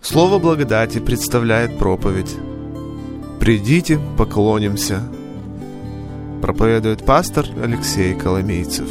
Слово благодати представляет проповедь «Придите, поклонимся». Проповедует пастор Алексей Коломейцев.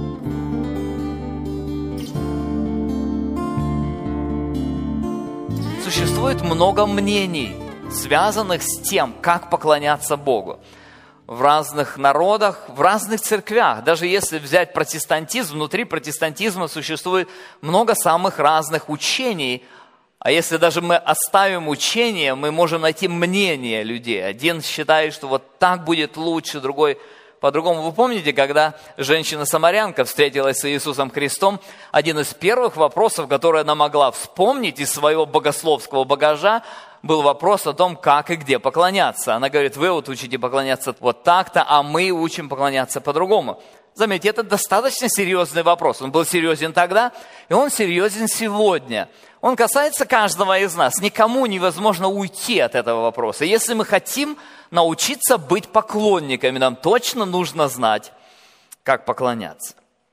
Существует много мнений, связанных с тем, как поклоняться Богу. В разных народах, в разных церквях. Даже если взять протестантизм, внутри протестантизма существует много самых разных учений. А если даже мы оставим учение, мы можем найти мнение людей. Один считает, что вот так будет лучше, другой по-другому. Вы помните, когда женщина-самарянка встретилась с Иисусом Христом, один из первых вопросов, который она могла вспомнить из своего богословского багажа, был вопрос о том, как и где поклоняться. Она говорит: вы вот учите поклоняться вот так-то, а мы учим поклоняться по-другому. Заметьте, это достаточно серьезный вопрос. Он был серьезен тогда, и он серьезен сегодня. Он касается каждого из нас. Никому невозможно уйти от этого вопроса. Если мы хотим научиться быть поклонниками, нам точно нужно знать, как поклоняться.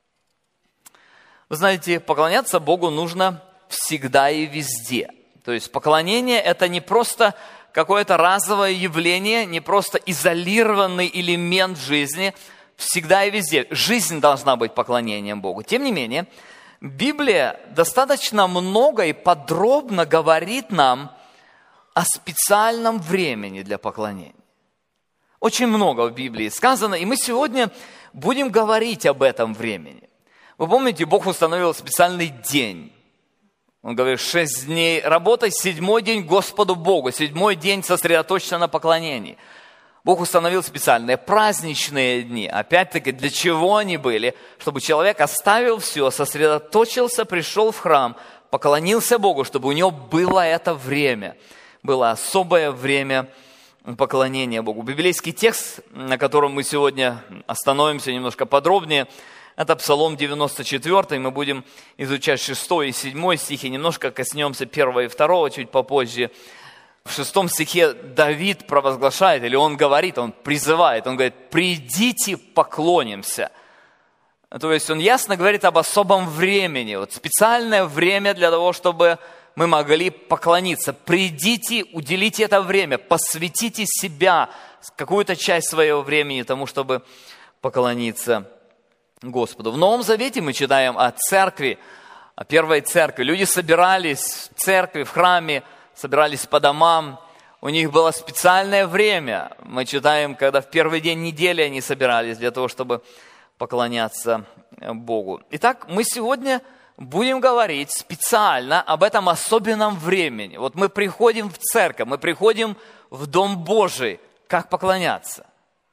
Вы знаете, поклоняться Богу нужно всегда и везде. То есть поклонение – это не просто какое-то разовое явление, не просто изолированный элемент жизни, всегда и везде. Жизнь должна быть поклонением Богу. Тем не менее, Библия достаточно много и подробно говорит нам о специальном времени для поклонения. Очень много в Библии сказано, и мы сегодня будем говорить об этом времени. Вы помните, Бог установил специальный день. Он говорит: 6 дней работай, 7-й день Господу Богу, 7-й день сосредоточься на поклонении. Бог установил специальные праздничные дни. Опять-таки, для чего они были? Чтобы человек оставил все, сосредоточился, пришел в храм, поклонился Богу, чтобы у него было это время. Было особое время поклонения Богу. Библейский текст, на котором мы сегодня остановимся немножко подробнее, это Псалом 94, мы будем изучать 6 и 7 стихи, немножко коснемся 1 и 2 чуть попозже. В 6 стихе Давид провозглашает, или он говорит, он призывает, он говорит: «Придите, поклонимся». То есть он ясно говорит об особом времени, вот специальное время для того, чтобы мы могли поклониться. Придите, уделите это время, посвятите себя, какую-то часть своего времени тому, чтобы поклониться Господу. В Новом Завете мы читаем о церкви, о первой церкви. Люди собирались в церкви, в храме, собирались по домам, у них было специальное время. Мы читаем, когда в первый день недели они собирались для того, чтобы поклоняться Богу. Итак, мы сегодня будем говорить специально об этом особенном времени. Вот мы приходим в церковь, мы приходим в Дом Божий. Как поклоняться?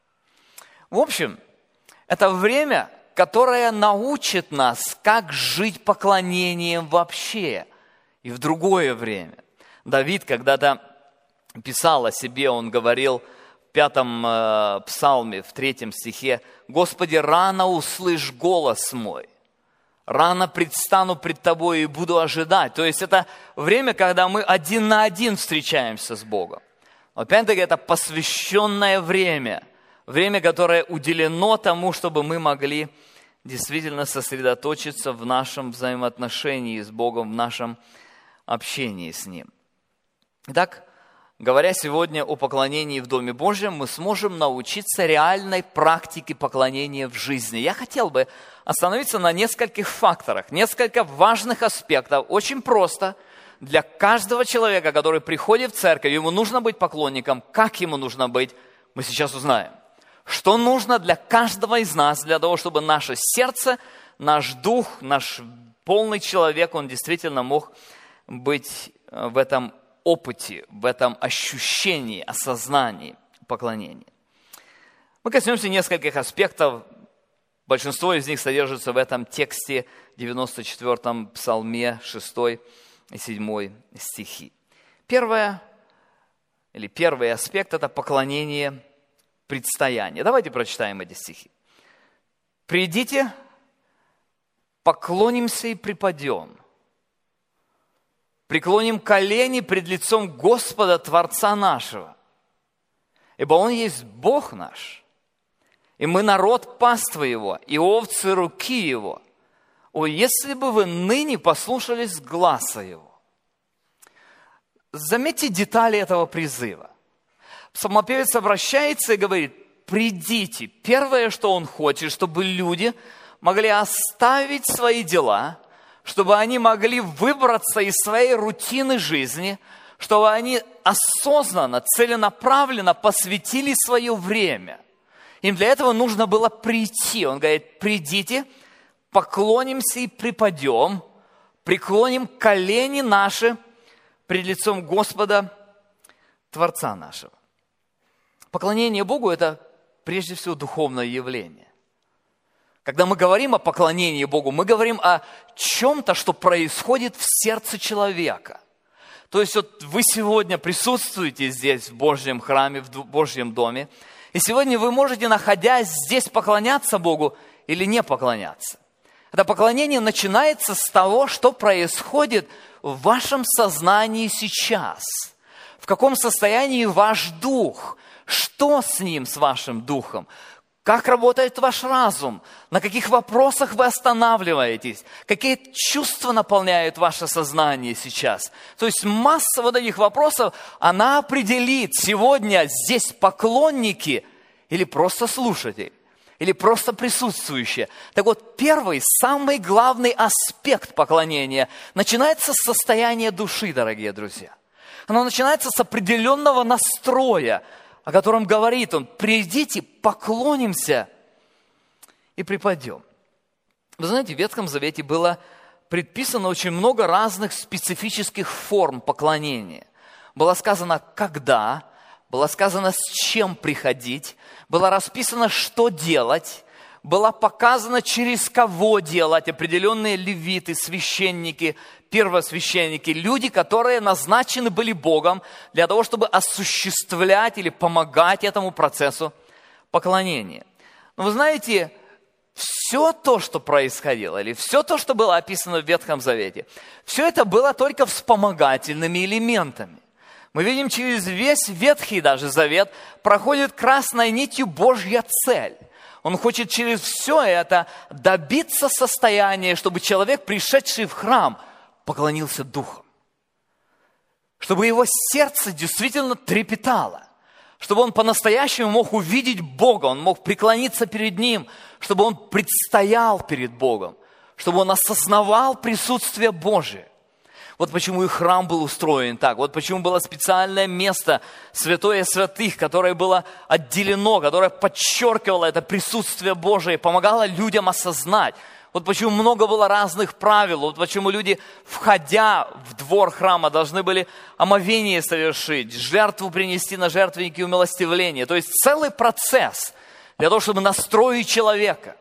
В общем, это время, которое научит нас, как жить поклонением вообще и в другое время. Давид когда-то писал о себе, он говорил в 5-м псалме, в 3 стихе: «Господи, рано услышь голос мой, рано предстану пред Тобой и буду ожидать». То есть это время, когда мы один на один встречаемся с Богом. Опять-таки это посвященное время, время, которое уделено тому, чтобы мы могли действительно сосредоточиться в нашем взаимоотношении с Богом, в нашем общении с Ним. Итак, говоря сегодня о поклонении в Доме Божьем, мы сможем научиться реальной практике поклонения в жизни. Я хотел бы остановиться на нескольких факторах, несколько важных аспектов. Очень просто для каждого человека, который приходит в церковь, ему нужно быть поклонником. Как ему нужно быть, мы сейчас узнаем. Что нужно для каждого из нас, для того, чтобы наше сердце, наш дух, наш полный человек, он действительно мог быть в этом опыте, в этом ощущении, осознании поклонения. Мы коснемся нескольких аспектов. Большинство из них содержится в этом тексте, 94-м псалме, 6 и 7 стихи. Первый аспект – это поклонение предстояния. Давайте прочитаем эти стихи. «Придите, поклонимся и припадем. Преклоним колени пред лицом Господа, Творца нашего. Ибо Он есть Бог наш, и мы народ паства Его, и овцы руки Его. О, если бы вы ныне послушались гласа Его». заметьте детали этого призыва. Псалмопевец обращается и говорит: придите. Первое, что он хочет, чтобы люди могли оставить свои дела, чтобы они могли выбраться из своей рутины жизни, чтобы они осознанно, целенаправленно посвятили свое время. Им для этого нужно было прийти. Он говорит: придите, поклонимся и припадем, преклоним колени наши пред лицом Господа, Творца нашего. Поклонение Богу – это прежде всего духовное явление. Когда мы говорим о поклонении Богу, мы говорим о чем-то, что происходит в сердце человека. То есть вот вы сегодня присутствуете здесь, в Божьем храме, в Божьем доме, и сегодня вы можете, находясь здесь, поклоняться Богу или не поклоняться. Это поклонение начинается с того, что происходит в вашем сознании сейчас. В каком состоянии ваш дух? Что с ним, с вашим духом? Как работает ваш разум? На каких вопросах вы останавливаетесь? Какие чувства наполняют ваше сознание сейчас? То есть масса вот этих вопросов, она определит, сегодня здесь поклонники или просто слушатели, или просто присутствующие. Так вот, первый, самый главный аспект поклонения начинается с состояния души, дорогие друзья. Оно начинается с определенного настроя, о котором говорит он: придите, поклонимся и припадем. Вы знаете, в Ветхом Завете было предписано очень много разных специфических форм поклонения. Было сказано, когда, было сказано, с чем приходить, было расписано, что делать, было показано, через кого делать, определенные левиты, священники, первосвященники, люди, которые назначены были Богом для того, чтобы осуществлять или помогать этому процессу поклонения. Но вы знаете, все то, что происходило, или все то, что было описано в Ветхом Завете, все это было только вспомогательными элементами. Мы видим, через весь Ветхий даже Завет проходит красной нитью Божья цель. Он хочет через все это добиться состояния, чтобы человек, пришедший в храм, поклонился духом. Чтобы его сердце действительно трепетало. Чтобы он по-настоящему мог увидеть Бога, он мог преклониться перед Ним, чтобы он предстоял перед Богом, чтобы он осознавал присутствие Божие. Вот почему и храм был устроен так. Вот почему было специальное место, святое святых, которое было отделено, которое подчеркивало это присутствие Божие, помогало людям осознать. Вот почему много было разных правил. Вот почему люди, входя в двор храма, должны были омовение совершить, жертву принести на жертвеннике умилостивления. То есть целый процесс для того, чтобы настроить человека.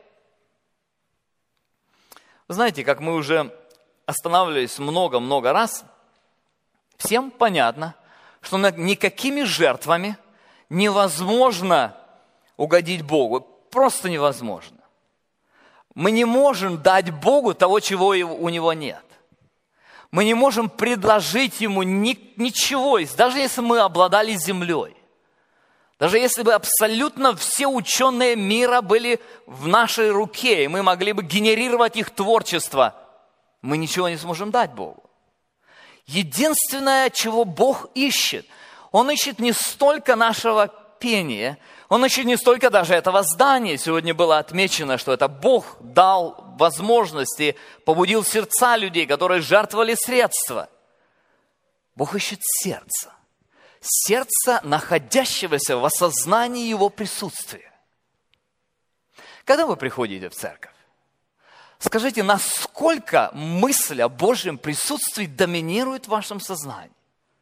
Вы знаете, как мы уже останавливались много-много раз, всем понятно, что никакими жертвами невозможно угодить Богу. Просто невозможно. Мы не можем дать Богу того, чего у Него нет. Мы не можем предложить Ему ничего, даже если мы обладали землей. Даже если бы абсолютно все ученые мира были в нашей руке, и мы могли бы генерировать их творчество, мы ничего не сможем дать Богу. Единственное, чего Бог ищет, Он ищет не столько нашего пения, Он ищет не столько даже этого здания. Сегодня было отмечено, что это Бог дал возможности, побудил сердца людей, которые жертвовали средства. Бог ищет сердце. Сердце, находящегося в осознании Его присутствия. Когда вы приходите в церковь, скажите, насколько мысль о Божьем присутствии доминирует в вашем сознании?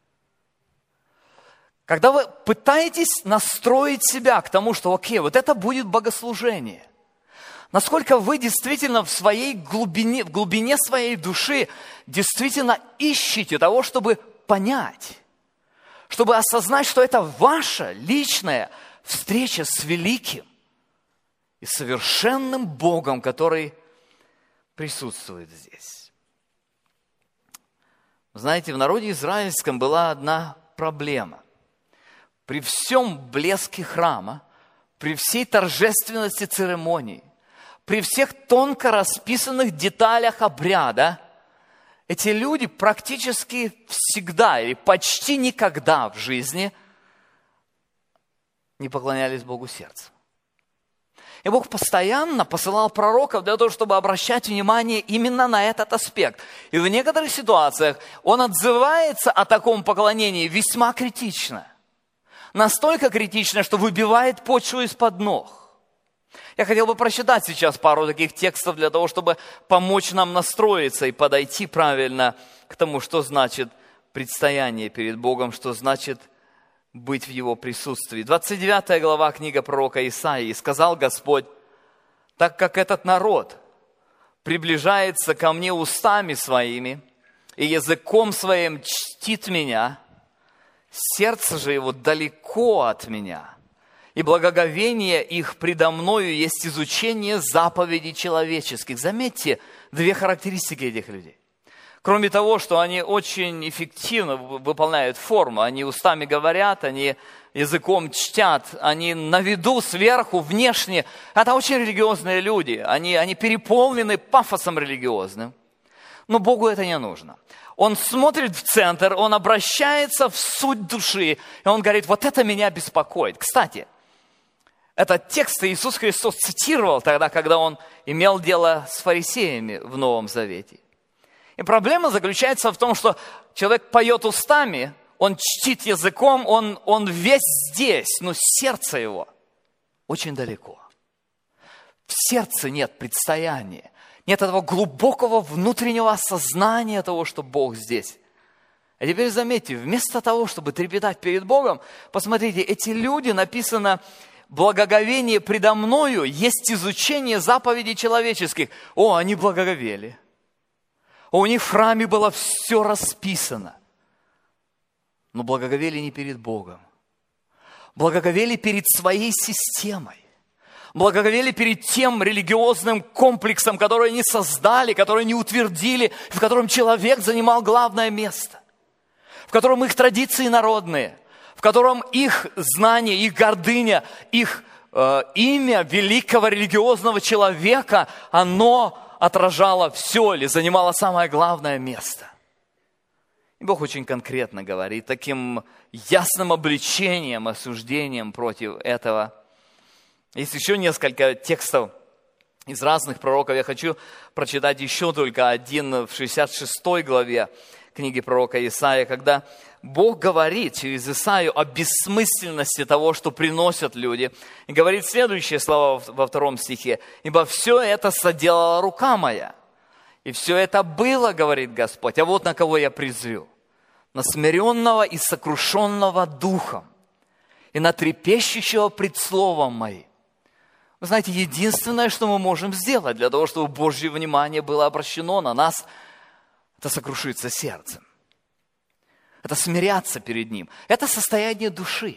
Когда вы пытаетесь настроить себя к тому, что окей, вот это будет богослужение, насколько вы действительно в своей глубине, в глубине своей души действительно ищете того, чтобы понять, чтобы осознать, что это ваша личная встреча с великим и совершенным Богом, который присутствует здесь. Знаете, в народе израильском была одна проблема. При всем блеске храма, при всей торжественности церемонии, при всех тонко расписанных деталях обряда, эти люди практически всегда или почти никогда в жизни не поклонялись Богу сердцем. И Бог постоянно посылал пророков для того, чтобы обращать внимание именно на этот аспект. И в некоторых ситуациях Он отзывается о таком поклонении весьма критично. Настолько критично, что выбивает почву из-под ног. Я хотел бы прочитать сейчас пару таких текстов для того, чтобы помочь нам настроиться и подойти правильно к тому, что значит предстояние перед Богом, что значит быть в Его присутствии. 29 глава книга пророка Исаии. «И сказал Господь, так как этот народ приближается ко мне устами своими и языком своим чтит меня, сердце же его далеко от меня, и благоговение их предо мною есть изучение заповедей человеческих». Заметьте две характеристики этих людей. Кроме того, что они очень эффективно выполняют форму, они устами говорят, они языком чтят, они на виду, сверху, внешне. Это очень религиозные люди, они переполнены пафосом религиозным. Но Богу это не нужно. Он смотрит в центр, он обращается в суть души, и он говорит, вот это меня беспокоит. Кстати, этот текст Иисус Христос цитировал тогда, когда он имел дело с фарисеями в Новом Завете. И проблема заключается в том, что человек поет устами, он чтит языком, он весь здесь, но сердце его очень далеко. В сердце нет предстояния, нет этого глубокого внутреннего осознания того, что Бог здесь. А теперь заметьте, вместо того, чтобы трепетать перед Богом, посмотрите, эти люди, написано, благоговение предо мною есть изучение заповедей человеческих. О, они благоговели. У них в храме было все расписано. Но благоговели не перед Богом. Благоговели перед своей системой. Благоговели перед тем религиозным комплексом, который они создали, который они утвердили, в котором человек занимал главное место. В котором их традиции народные, в котором их знание, их гордыня, их имя великого религиозного человека, оно отражало все или занимало самое главное место. И Бог очень конкретно говорит, таким ясным обличением, осуждением против этого. Есть еще несколько текстов из разных пророков. Я хочу прочитать еще только один в 66 главе книги пророка Исаия, когда Бог говорит через Исаию о бессмысленности того, что приносят люди. И говорит следующие слова во 2 стихе. «Ибо все это соделала рука моя. И все это было, говорит Господь, а вот на кого я презрю. На смиренного и сокрушенного духом, и на трепещущего пред словом моим». Вы знаете, единственное, что мы можем сделать для того, чтобы Божье внимание было обращено на нас, это сокрушиться сердцем. Это смиряться перед Ним. Это состояние души.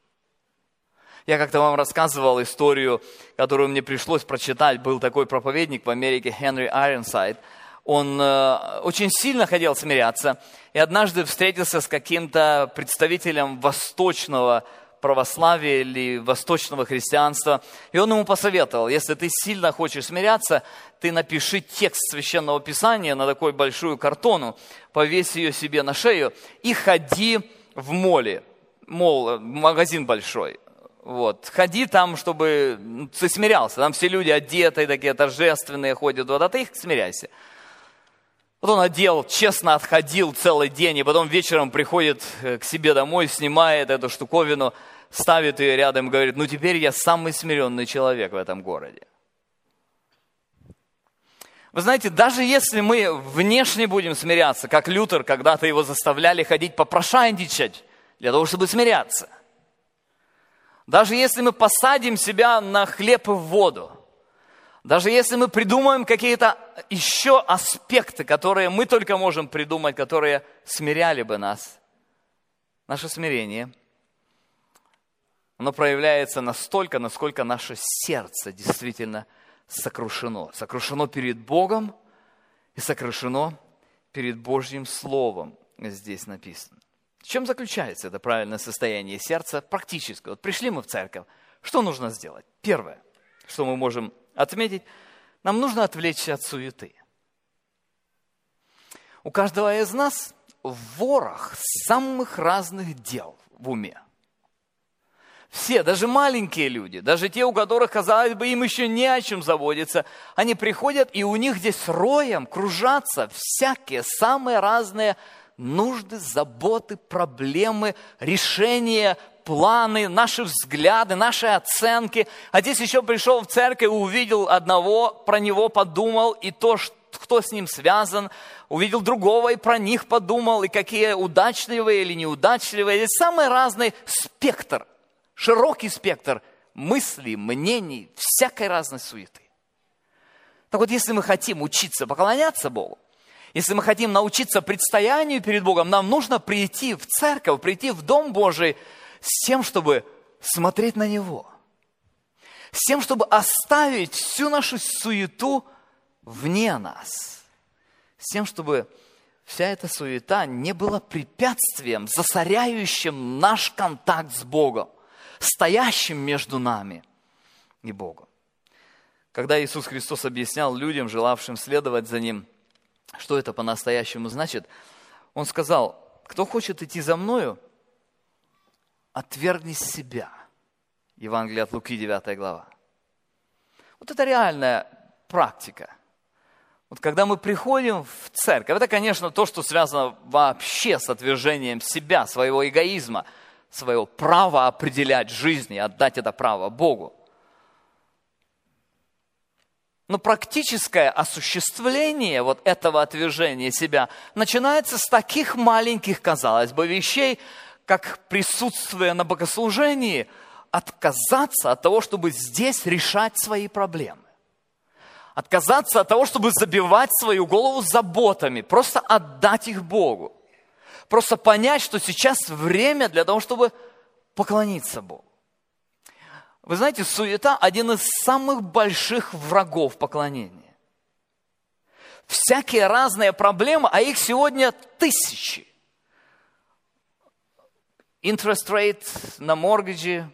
Я как-то вам рассказывал историю, которую мне пришлось прочитать. Был такой проповедник в Америке, Хенри Айронсайд. Он очень сильно хотел смиряться. И однажды встретился с каким-то представителем восточного православия или восточного христианства. И он ему посоветовал, если ты сильно хочешь смиряться, ты напиши текст Священного Писания на такую большую картону, повесь ее себе на шею и ходи в моле. Мол, магазин большой. Вот. Ходи там, чтобы ты смирялся. Там все люди одетые, такие торжественные ходят. Вот, а ты их смиряйся. Вот он одел, честно отходил целый день, и потом вечером приходит к себе домой, снимает эту штуковину, ставит ее рядом и говорит, ну теперь я самый смиренный человек в этом городе. Вы знаете, даже если мы внешне будем смиряться, как Лютер, когда-то его заставляли ходить попрошайничать для того, чтобы смиряться. Даже если мы посадим себя на хлеб и в воду, даже если мы придумаем какие-то еще аспекты, которые мы только можем придумать, которые смиряли бы нас, наше смирение, оно проявляется настолько, насколько наше сердце действительно сокрушено. Сокрушено перед Богом и сокрушено перед Божьим Словом, здесь написано. В чем заключается это правильное состояние сердца практически? Вот пришли мы в церковь, что нужно сделать? Первое, что мы можем отметить, нам нужно отвлечься от суеты. У каждого из нас ворох самых разных дел в уме. Все, даже маленькие люди, даже те, у которых, казалось бы, им еще не о чем заботиться, они приходят, и у них здесь роем кружатся всякие самые разные нужды, заботы, проблемы, решения, планы, наши взгляды, наши оценки. А здесь еще пришел в церковь, увидел одного, про него подумал, и то, кто с ним связан, увидел другого и про них подумал, и какие удачливые или неудачливые. Здесь самый разный спектр, широкий спектр мыслей, мнений, всякой разной суеты. Так вот, если мы хотим учиться поклоняться Богу, если мы хотим научиться предстоянию перед Богом, нам нужно прийти в церковь, прийти в Дом Божий с тем, чтобы смотреть на Него. С тем, чтобы оставить всю нашу суету вне нас. С тем, чтобы вся эта суета не была препятствием, засоряющим наш контакт с Богом, стоящим между нами и Богом. Когда Иисус Христос объяснял людям, желавшим следовать за Ним, что это по-настоящему значит, Он сказал: кто хочет идти за Мною, отвергни себя. Евангелие от Луки, 9 глава. Вот это реальная практика. Вот когда мы приходим в церковь, это, конечно, то, что связано вообще с отвержением себя, своего эгоизма, своего права определять жизнь и отдать это право Богу. Но практическое осуществление вот этого отвержения себя начинается с таких маленьких, казалось бы, вещей, как присутствие на богослужении, отказаться от того, чтобы здесь решать свои проблемы. Отказаться от того, чтобы забивать свою голову заботами, просто отдать их Богу. Просто понять, что сейчас время для того, чтобы поклониться Богу. Вы знаете, суета – один из самых больших врагов поклонения. Всякие разные проблемы, а их сегодня тысячи. Interest rate на моргиджи,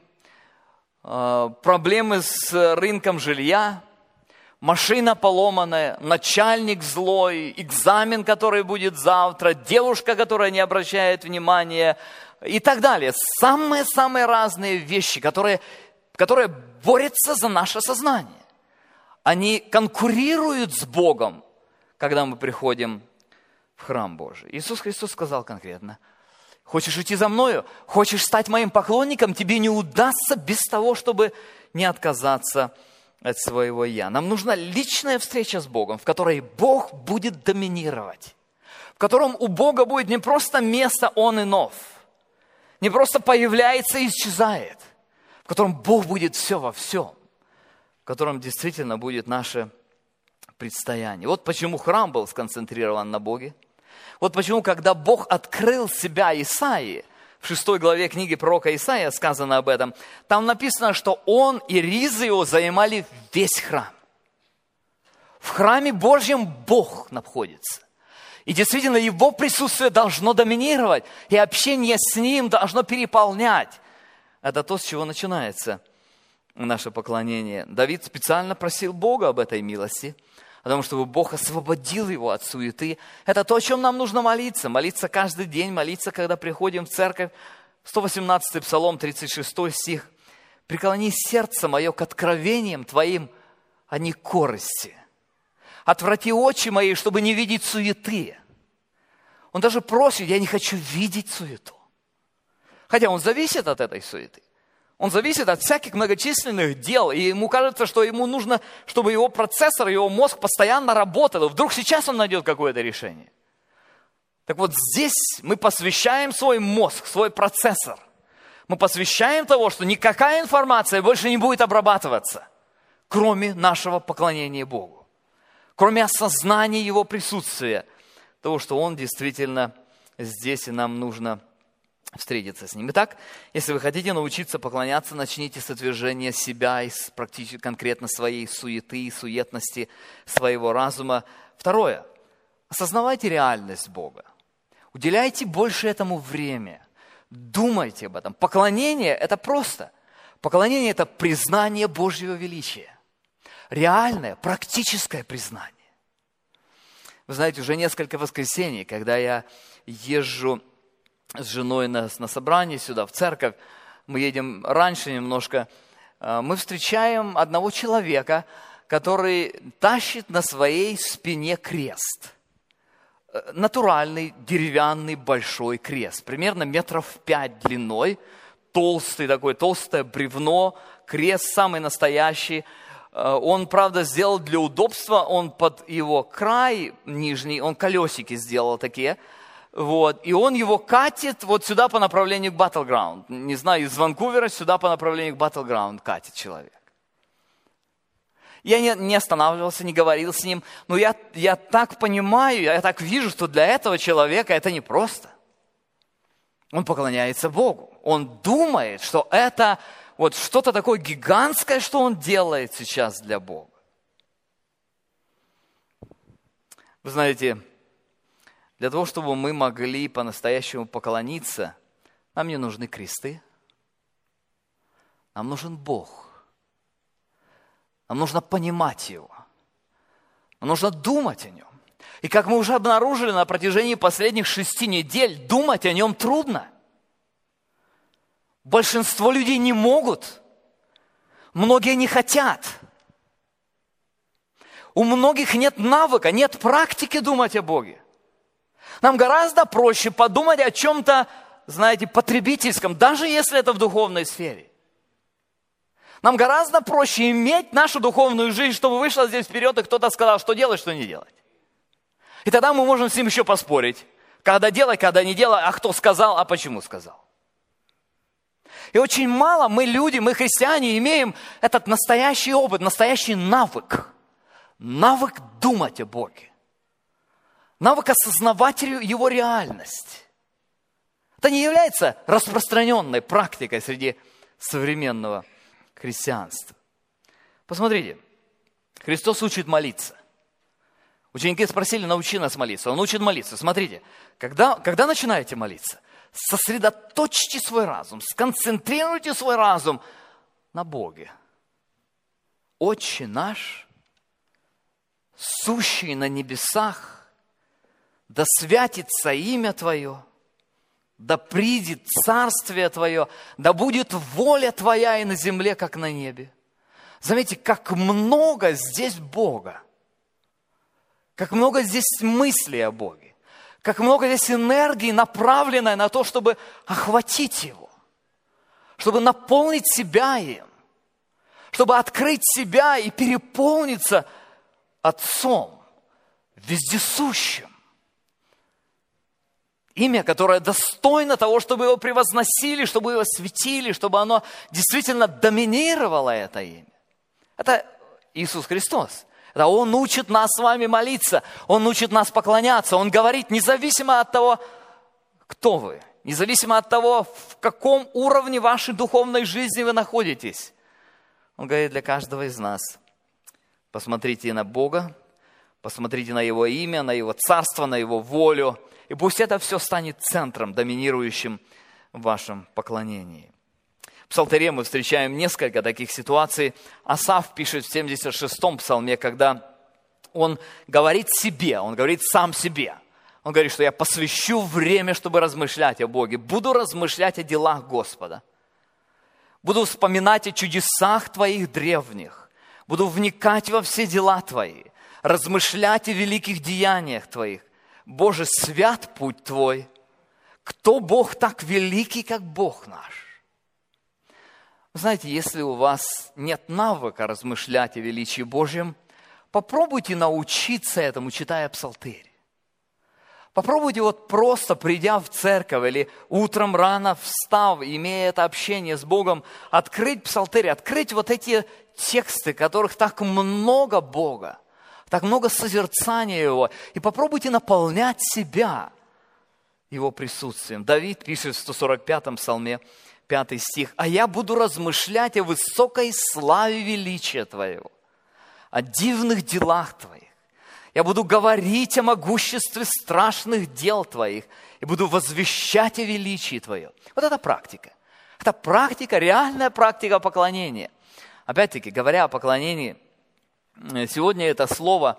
проблемы с рынком жилья, машина поломанная, начальник злой, экзамен, который будет завтра, девушка, которая не обращает внимания и так далее. Самые-самые разные вещи, которые борются за наше сознание. Они конкурируют с Богом, когда мы приходим в храм Божий. Иисус Христос сказал конкретно: хочешь идти за Мною, хочешь стать моим поклонником, тебе не удастся без того, чтобы не отказаться от своего «я». Нам нужна личная встреча с Богом, в которой Бог будет доминировать, в котором у Бога будет не просто место on and off, не просто появляется и исчезает, в котором Бог будет все во всем, в котором действительно будет наше предстояние. Вот почему храм был сконцентрирован на Боге. Вот почему, когда Бог открыл себя Исаии, в 6 главе книги пророка Исаия сказано об этом, там написано, что он и ризы его занимали весь храм. В храме Божьем Бог находится. И действительно, его присутствие должно доминировать, и общение с ним должно переполнять. Это то, с чего начинается наше поклонение. Давид специально просил Бога об этой милости, о том, чтобы Бог освободил его от суеты. Это то, о чем нам нужно молиться. Молиться каждый день, молиться, когда приходим в церковь. 118-й Псалом, 36 стих. «Преклони сердце мое к откровениям твоим, а не корысти. Отврати очи мои, чтобы не видеть суеты». Он даже просит: я не хочу видеть суету. Хотя он зависит от этой суеты. Он зависит от всяких многочисленных дел, и ему кажется, что ему нужно, чтобы его процессор, его мозг постоянно работал, и вдруг сейчас он найдет какое-то решение. Так вот здесь мы посвящаем свой мозг, свой процессор. Мы посвящаем того, что никакая информация больше не будет обрабатываться, кроме нашего поклонения Богу, кроме осознания Его присутствия, того, что Он действительно здесь, и нам нужно встретиться с Ним. Итак, если вы хотите научиться поклоняться, начните с отвержения себя и практически конкретно своей суеты и суетности, своего разума. Второе. Осознавайте реальность Бога. Уделяйте больше этому время. Думайте об этом. Поклонение – это просто. Поклонение – это признание Божьего величия. Реальное, практическое признание. Вы знаете, уже несколько воскресений, когда я езжу с женой на собрание сюда, в церковь, мы едем раньше немножко, мы встречаем одного человека, который тащит на своей спине крест. Натуральный, деревянный, большой крест, примерно 5 метров длиной, толстый такой, толстое бревно, крест самый настоящий. Он, правда, сделал для удобства, он под его край нижний, он колесики сделал такие, вот, и он его катит вот сюда по направлению к Battleground. Не знаю, из Ванкувера сюда по направлению к Battleground катит человек. Я не останавливался, не говорил с ним, но я так понимаю, я так вижу, что для этого человека это непросто. Он поклоняется Богу. Он думает, что это вот что-то такое гигантское, что он делает сейчас для Бога. Вы знаете, для того, чтобы мы могли по-настоящему поклониться, нам не нужны кресты. Нам нужен Бог. Нам нужно понимать Его. Нам нужно думать о Нем. И как мы уже обнаружили на протяжении последних 6 недель, думать о Нем трудно. Большинство людей не могут. Многие не хотят. У многих нет навыка, нет практики думать о Боге. Нам гораздо проще подумать о чем-то, знаете, потребительском, даже если это в духовной сфере. Нам гораздо проще иметь нашу духовную жизнь, чтобы вышла здесь вперед, и кто-то сказал, что делать, что не делать. И тогда мы можем с ним еще поспорить. Когда делать, когда не делать, а кто сказал, а почему сказал. И очень мало мы люди, мы христиане, имеем этот настоящий опыт, настоящий навык. Навык думать о Боге. Навык осознавать Его реальность. Это не является распространенной практикой среди современного христианства. Посмотрите, Христос учит молиться. Ученики спросили, научи нас молиться. Он учит молиться. Смотрите, когда начинаете молиться, сосредоточьте свой разум, сконцентрируйте свой разум на Боге. Отче наш, сущий на небесах, да святится имя Твое, да придет царствие Твое, да будет воля Твоя и на земле, как на небе. Заметьте, как много здесь Бога, как много здесь мыслей о Боге, как много здесь энергии, направленной на то, чтобы охватить Его, чтобы наполнить себя им, чтобы открыть себя и переполниться Отцом, вездесущим. Имя, которое достойно того, чтобы его превозносили, чтобы его светили, чтобы оно действительно доминировало, это имя. Это Иисус Христос. Это Он учит нас с вами молиться, Он учит нас поклоняться. Он говорит, независимо от того, кто вы, независимо от того, в каком уровне вашей духовной жизни вы находитесь. Он говорит для каждого из нас, посмотрите на Бога, посмотрите на Его имя, на Его царство, на Его волю, и пусть это все станет центром, доминирующим в вашем поклонении. В Псалтире мы встречаем несколько таких ситуаций. Асаф пишет в 76-м псалме, когда он говорит себе, он говорит сам себе. Он говорит, что я посвящу время, чтобы размышлять о Боге. Буду размышлять о делах Господа. Буду вспоминать о чудесах Твоих древних. Буду вникать во все дела Твои. Размышлять о великих деяниях Твоих. Боже, свят путь Твой. Кто Бог так великий, как Бог наш? Вы знаете, если у вас нет навыка размышлять о величии Божьем, попробуйте научиться этому, читая Псалтырь. Попробуйте вот просто, придя в церковь или утром рано встав, имея это общение с Богом, открыть Псалтырь, открыть вот эти тексты, которых так много Бога, так много созерцания Его, и попробуйте наполнять себя Его присутствием. Давид пишет в 145-м псалме, 5 стих, «А я буду размышлять о высокой славе величия Твоего, о дивных делах Твоих. Я буду говорить о могуществе страшных дел Твоих и буду возвещать о величии Твоем». Вот это практика. Это практика, реальная практика поклонения. Опять-таки, говоря о поклонении, сегодня это слово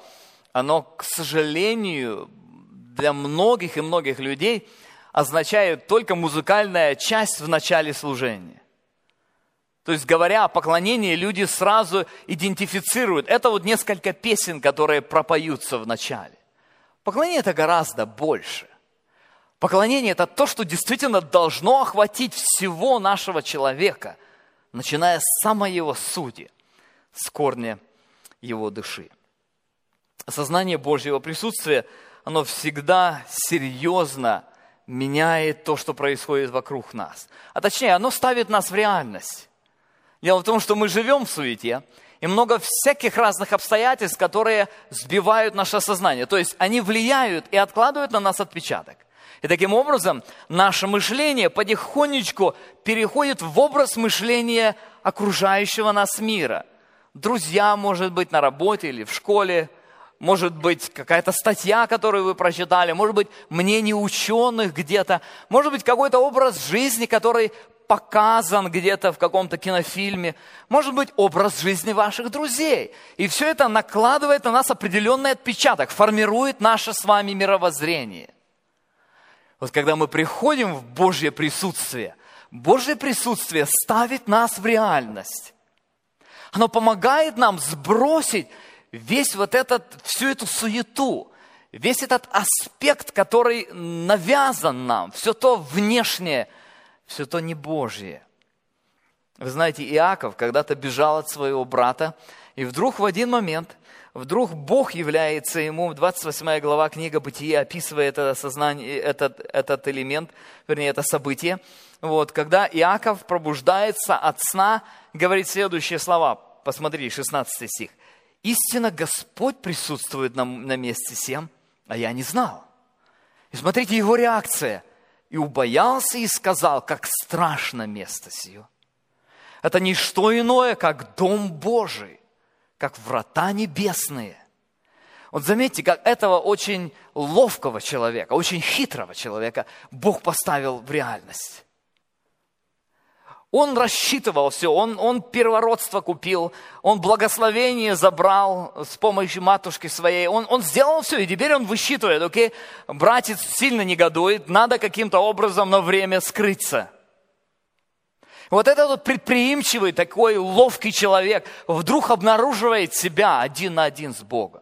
оно, к сожалению, для многих и многих людей означает только музыкальная часть в начале служения. То есть, говоря о поклонении, люди сразу идентифицируют. Это вот несколько песен, которые пропоются в начале. Поклонение – это гораздо больше. Поклонение – это то, что действительно должно охватить всего нашего человека, начиная с самой его сути, с корня его души. Осознание Божьего присутствия, оно всегда серьезно меняет то, что происходит вокруг нас. А точнее, оно ставит нас в реальность. Дело в том, что мы живем в суете, и много всяких разных обстоятельств, которые сбивают наше сознание. То есть они влияют и откладывают на нас отпечаток. И таким образом наше мышление потихонечку переходит в образ мышления окружающего нас мира. Друзья, может быть, на работе или в школе, может быть, какая-то статья, которую вы прочитали, может быть, мнение ученых где-то, может быть, какой-то образ жизни, который показан где-то в каком-то кинофильме, может быть, образ жизни ваших друзей. И все это накладывает на нас определенный отпечаток, формирует наше с вами мировоззрение. Вот когда мы приходим в Божье присутствие ставит нас в реальность. Оно помогает нам сбросить всю эту суету, весь этот аспект, который навязан нам, все то внешнее, все то не Божье. Вы знаете, Иаков когда-то бежал от своего брата, и вдруг в один момент, Бог является ему, 28 глава книга Бытия описывает это сознание, этот элемент, вернее, это событие. Вот, когда Иаков пробуждается от сна, говорит следующие слова, посмотри, 16 стих. «Истинно Господь присутствует на месте сем, а я не знал». И смотрите его реакция. «И убоялся и сказал, как страшно место сие». Это не что иное, как дом Божий, как врата небесные. Вот заметьте, как этого очень ловкого человека, очень хитрого человека Бог поставил в реальность. Он рассчитывал все, он первородство купил, он благословение забрал с помощью матушки своей, он сделал все, и теперь он высчитывает, окей, братец сильно негодует, надо каким-то образом на время скрыться. Вот этот вот предприимчивый, такой ловкий человек вдруг обнаруживает себя один на один с Богом.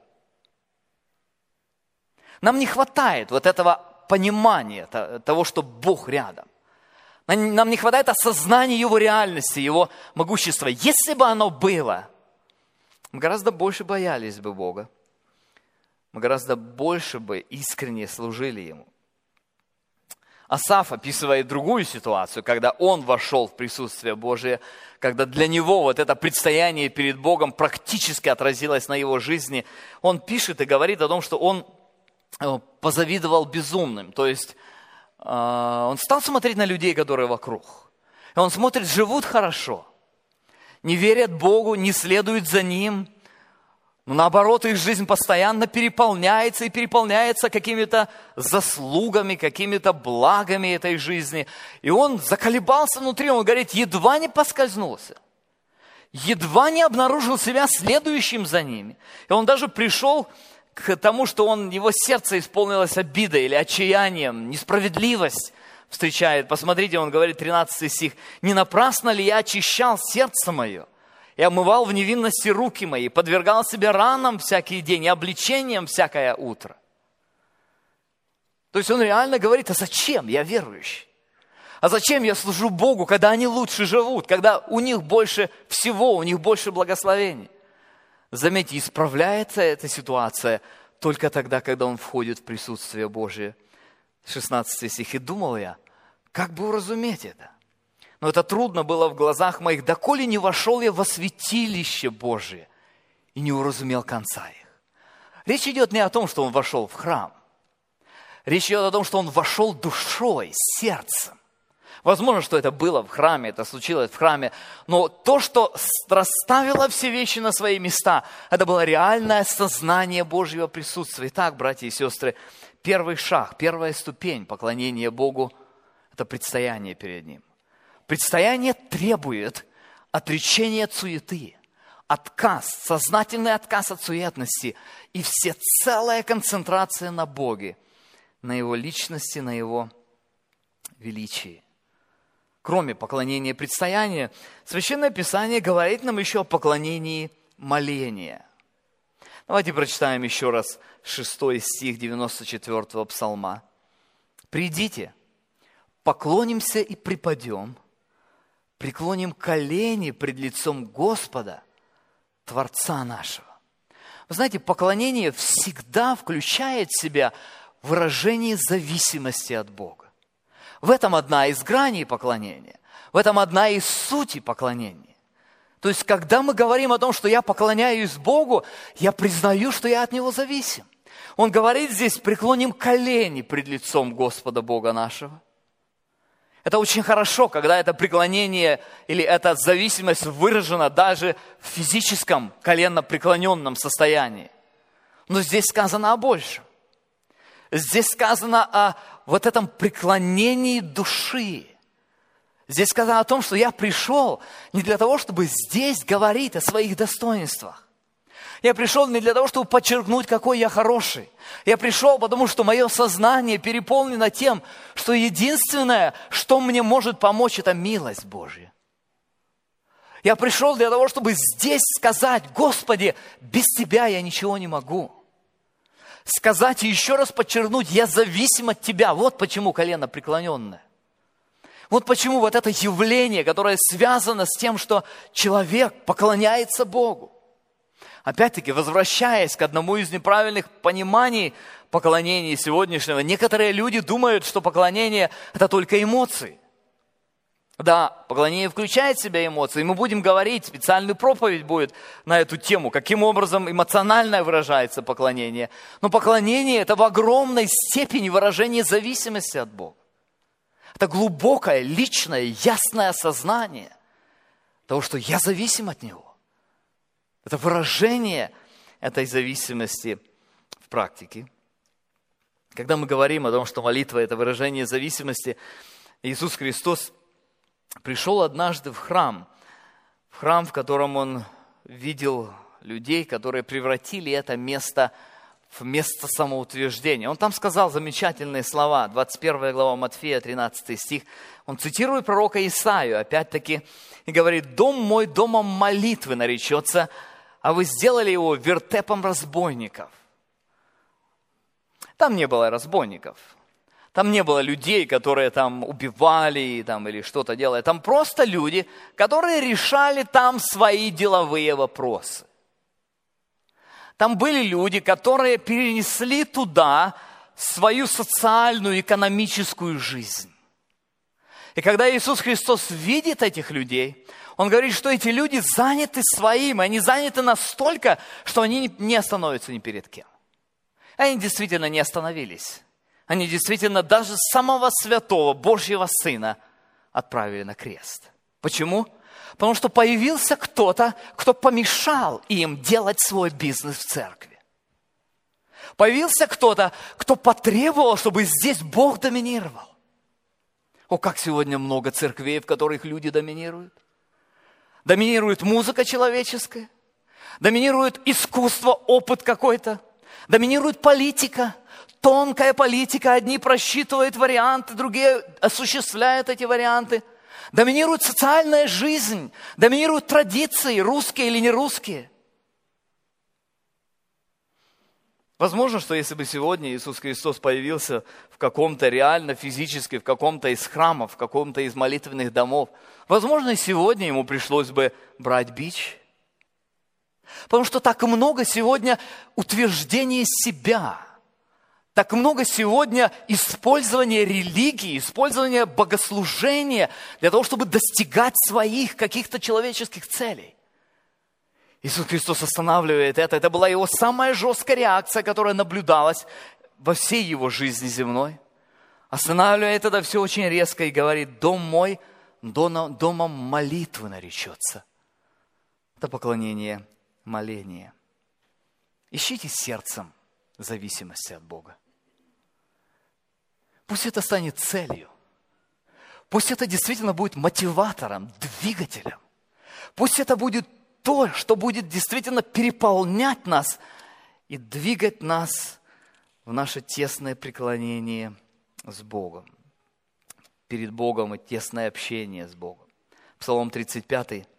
Нам не хватает вот этого понимания того, что Бог рядом. Нам не хватает осознания Его реальности, Его могущества. Если бы оно было, мы гораздо больше боялись бы Бога. Мы гораздо больше бы искренне служили Ему. Асаф описывает другую ситуацию, когда он вошел в присутствие Божие, когда для него вот это предстояние перед Богом практически отразилось на его жизни. Он пишет и говорит о том, что он позавидовал безумным, то есть он стал смотреть на людей, которые вокруг. И он смотрит, живут хорошо, не верят Богу, не следуют за Ним. Но наоборот, их жизнь постоянно переполняется и переполняется какими-то заслугами, какими-то благами этой жизни. И он заколебался внутри, он говорит, едва не поскользнулся. Едва не обнаружил себя следующим за ними. И он даже пришел к тому, что его сердце исполнилось обидой или отчаянием, несправедливость встречает. Посмотрите, он говорит, 13 стих. «Не напрасно ли я очищал сердце мое, и омывал в невинности руки мои, подвергал себя ранам всякий день и обличениям всякое утро». То есть он реально говорит, а зачем я верующий? А зачем я служу Богу, когда они лучше живут, когда у них больше всего, у них больше благословений? Заметьте, исправляется эта ситуация только тогда, когда он входит в присутствие Божие. 16 стих. «И думал я, как бы уразуметь это? Но это трудно было в глазах моих, доколе не вошел я во святилище Божие и не уразумел конца их». Речь идет не о том, что он вошел в храм. Речь идет о том, что он вошел душой, сердцем. Возможно, что это было в храме, это случилось в храме, но то, что расставило все вещи на свои места, это было реальное сознание Божьего присутствия. Итак, братья и сестры, первый шаг, первая ступень поклонения Богу – это предстояние перед Ним. Предстояние требует отречения от суеты, отказ, сознательный отказ от суетности и всецелая концентрация на Боге, на Его личности, на Его величии. Кроме поклонения и предстояния, Священное Писание говорит нам еще о поклонении моления. Давайте прочитаем еще раз 6 стих 94-го псалма. «Придите, поклонимся и припадем, преклоним колени пред лицом Господа, Творца нашего». Вы знаете, поклонение всегда включает в себя выражение зависимости от Бога. В этом одна из граней поклонения, в этом одна из сути поклонения. То есть, когда мы говорим о том, что я поклоняюсь Богу, я признаю, что я от Него зависим. Он говорит здесь: преклоним колени пред лицом Господа Бога нашего. Это очень хорошо, когда это преклонение или эта зависимость выражена даже в физическом коленно-преклоненном состоянии. Но здесь сказано о большем. Здесь сказано о вот этом преклонении души. Здесь сказано о том, что я пришел не для того, чтобы здесь говорить о своих достоинствах. Я пришел не для того, чтобы подчеркнуть, какой я хороший. Я пришел, потому что мое сознание переполнено тем, что единственное, что мне может помочь, это милость Божья. Я пришел для того, чтобы здесь сказать: Господи, без Тебя я ничего не могу. Сказать и еще раз подчеркнуть: я зависим от Тебя. Вот почему колено преклоненное. Вот почему вот это явление, которое связано с тем, что человек поклоняется Богу. Опять-таки, возвращаясь к одному из неправильных пониманий поклонения сегодняшнего, некоторые люди думают, что поклонение – это только эмоции. Да, поклонение включает в себя эмоции, и мы будем говорить, специальную проповедь будет на эту тему, каким образом эмоционально выражается поклонение. Но поклонение – это в огромной степени выражение зависимости от Бога. Это глубокое, личное, ясное осознание того, что я зависим от Него. Это выражение этой зависимости в практике. Когда мы говорим о том, что молитва – это выражение зависимости, Иисус Христос пришел однажды в храм, в котором Он видел людей, которые превратили это место в место самоутверждения. Он там сказал замечательные слова, 21 глава Матфея, 13 стих. Он цитирует пророка Исаию, опять-таки, и говорит: «Дом мой домом молитвы наречется, а вы сделали его вертепом разбойников». Там не было разбойников. Там не было людей, которые там убивали там, или что-то делали. Там просто люди, которые решали там свои деловые вопросы. Там были люди, которые перенесли туда свою социальную, экономическую жизнь. И когда Иисус Христос видит этих людей, Он говорит, что эти люди заняты своим, и они заняты настолько, что они не остановятся ни перед кем. Они действительно не остановились. Они действительно даже самого святого Божьего Сына отправили на крест. Почему? Потому что появился кто-то, кто помешал им делать свой бизнес в церкви. Появился кто-то, кто потребовал, чтобы здесь Бог доминировал. О, как сегодня много церквей, в которых люди доминируют. Доминирует музыка человеческая, доминирует искусство, опыт какой-то, доминирует политика, тонкая политика. Одни просчитывают варианты, другие осуществляют эти варианты. Доминирует социальная жизнь, доминируют традиции, русские или нерусские. Возможно, что если бы сегодня Иисус Христос появился в каком-то реально физически, в каком-то из храмов, в каком-то из молитвенных домов, возможно, сегодня ему пришлось бы брать бич. Потому что так много сегодня утверждения себя. Так много сегодня использования религии, использования богослужения для того, чтобы достигать своих каких-то человеческих целей. Иисус Христос останавливает это. Это была Его самая жесткая реакция, которая наблюдалась во всей Его жизни земной. Останавливает это все очень резко и говорит: «Дом мой домом молитвы наречется». Это поклонение, моление. Ищите сердцем зависимости от Бога. Пусть это станет целью. Пусть это действительно будет мотиватором, двигателем. Пусть это будет то, что будет действительно переполнять нас и двигать нас в наше тесное преклонение с Богом. Перед Богом и тесное общение с Богом. Псалом 35.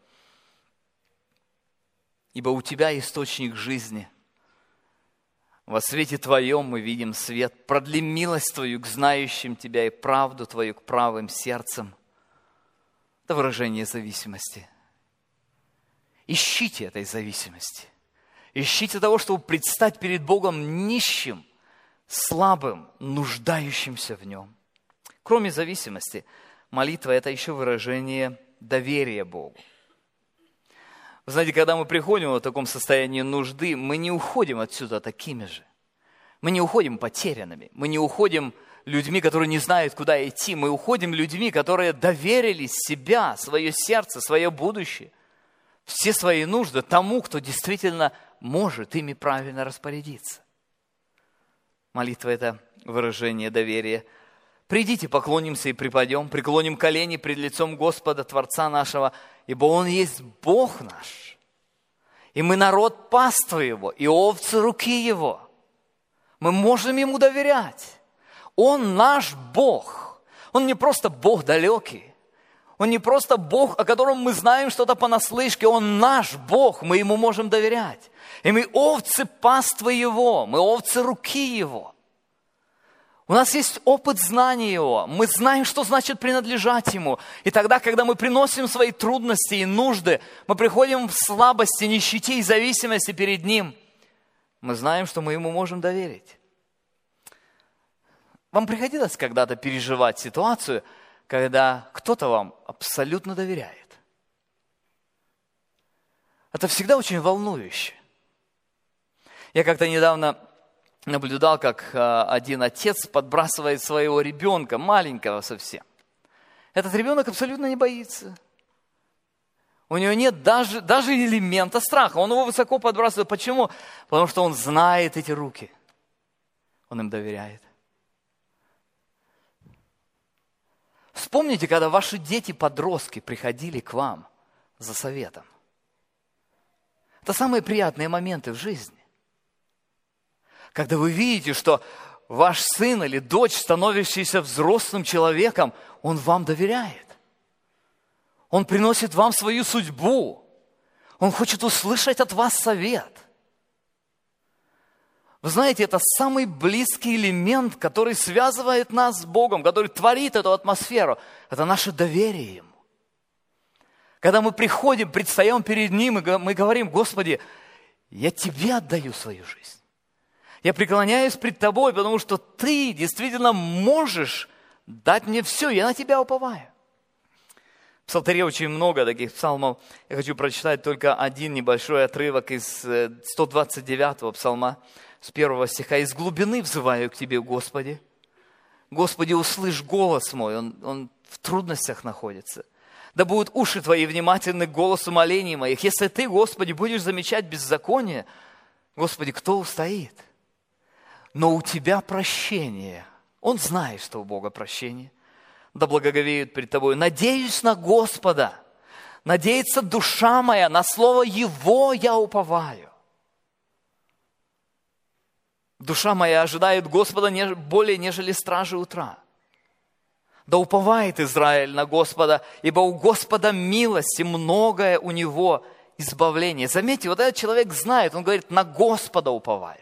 «Ибо у Тебя источник жизни. Во свете Твоем мы видим свет. Продли милость Твою к знающим Тебя и правду Твою к правым сердцам». Это выражение зависимости. Ищите этой зависимости. Ищите того, чтобы предстать перед Богом нищим, слабым, нуждающимся в Нем. Кроме зависимости, молитва – это еще выражение доверия Богу. Вы знаете, когда мы приходим в таком состоянии нужды, мы не уходим отсюда такими же. Мы не уходим потерянными. Мы не уходим людьми, которые не знают, куда идти. Мы уходим людьми, которые доверили себя, свое сердце, свое будущее, все свои нужды тому, кто действительно может ими правильно распорядиться. Молитва – это выражение доверия. «Придите, поклонимся и припадем, преклоним колени пред лицом Господа, Творца нашего, ибо Он есть Бог наш, и мы народ паства Его, и овцы руки Его». Мы можем Ему доверять. Он наш Бог. Он не просто Бог далекий. Он не просто Бог, о котором мы знаем что-то понаслышке. Он наш Бог, мы Ему можем доверять. И мы овцы паства Его, мы овцы руки Его. У нас есть опыт знания Его. Мы знаем, что значит принадлежать Ему. И тогда, когда мы приносим свои трудности и нужды, мы приходим в слабости, нищете и зависимости перед Ним, мы знаем, что мы Ему можем доверить. Вам приходилось когда-то переживать ситуацию, когда кто-то вам абсолютно доверяет? Это всегда очень волнующе. Я как-то недавно наблюдал, как один отец подбрасывает своего ребенка, маленького совсем. Этот ребенок абсолютно не боится. У него нет даже элемента страха. Он его высоко подбрасывает. Почему? Потому что он знает эти руки. Он им доверяет. Вспомните, когда ваши дети-подростки приходили к вам за советом. Это самые приятные моменты в жизни. Когда вы видите, что ваш сын или дочь, становящийся взрослым человеком, он вам доверяет. Он приносит вам свою судьбу. Он хочет услышать от вас совет. Вы знаете, это самый близкий элемент, который связывает нас с Богом, который творит эту атмосферу. Это наше доверие Ему. Когда мы приходим, предстаем перед Ним, и мы говорим: Господи, я Тебе отдаю свою жизнь. Я преклоняюсь пред Тобой, потому что Ты действительно можешь дать мне все, я на Тебя уповаю. В Псалтире очень много таких псалмов. Я хочу прочитать только один небольшой отрывок из 129-го псалма, с 1 стиха. «Из глубины взываю к Тебе, Господи. Господи, услышь голос мой». Он в трудностях находится. «Да будут уши Твои внимательны к голосу молений моих. Если Ты, Господи, будешь замечать беззаконие, Господи, кто устоит? Но у Тебя прощение». Он знает, что у Бога прощение. «Да благоговеют пред Тобой. Надеюсь на Господа. Надеется душа моя, на слово Его я уповаю». Душа моя ожидает Господа более, нежели стражи утра. Да уповает Израиль на Господа, ибо у Господа милость, и многое у Него избавление. Заметьте, вот этот человек знает, он говорит: на Господа уповаю.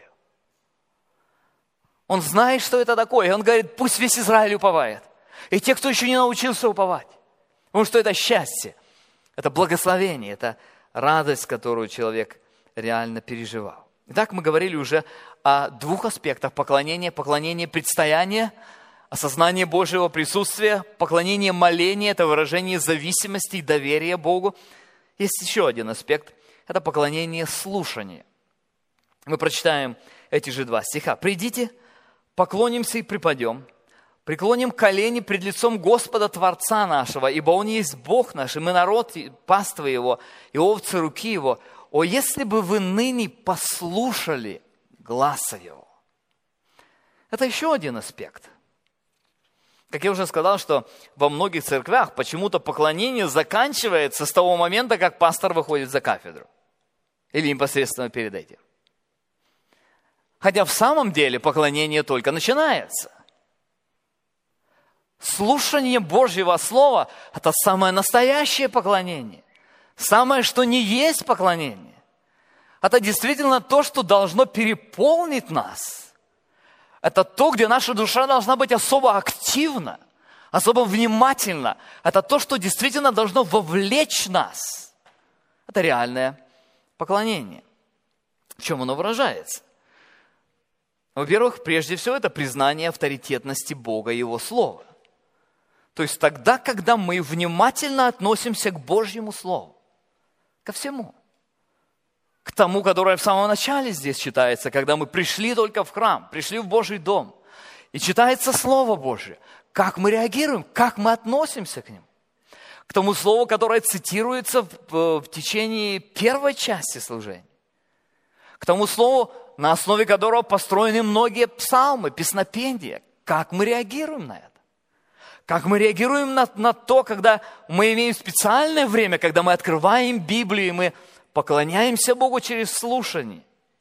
Он знает, что это такое, и он говорит: пусть весь Израиль уповает. И те, кто еще не научился уповать. Потому что это счастье, это благословение, это радость, которую человек реально переживал. Итак, мы говорили уже о двух аспектах поклонения. Поклонение предстояния, осознание Божьего присутствия, поклонение моления – это выражение зависимости и доверия Богу. Есть еще один аспект – это поклонение слушания. Мы прочитаем эти же два стиха. «Придите, поклонимся и припадем, преклоним колени пред лицом Господа Творца нашего, ибо Он есть Бог наш, и мы народ паства Его, и овцы руки Его. О, если бы вы ныне послушали гласа Его». Это еще один аспект. Как я уже сказал, что во многих церквях почему-то поклонение заканчивается с того момента, как пастор выходит за кафедру. или непосредственно перед этим. Хотя в самом деле поклонение только начинается. Слушание Божьего Слова – это самое настоящее поклонение. Самое, что не есть поклонение. Это действительно то, что должно переполнить нас. Это то, где наша душа должна быть особо активна, особо внимательна. Это то, что действительно должно вовлечь нас. Это реальное поклонение. В чем оно выражается? Во-первых, прежде всего, это признание авторитетности Бога и Его Слова. То есть тогда, когда мы внимательно относимся к Божьему Слову, ко всему. К тому, которое в самом начале здесь читается, когда мы пришли только в храм, пришли в Божий дом, и читается Слово Божие. Как мы реагируем, как мы относимся к нему. К тому слову, которое цитируется в течение первой части служения. К тому слову, на основе которого построены многие псалмы, песнопения. Как мы реагируем на это? Как мы реагируем на то, когда мы имеем специальное время, когда мы открываем Библию, и мы поклоняемся Богу через слушание.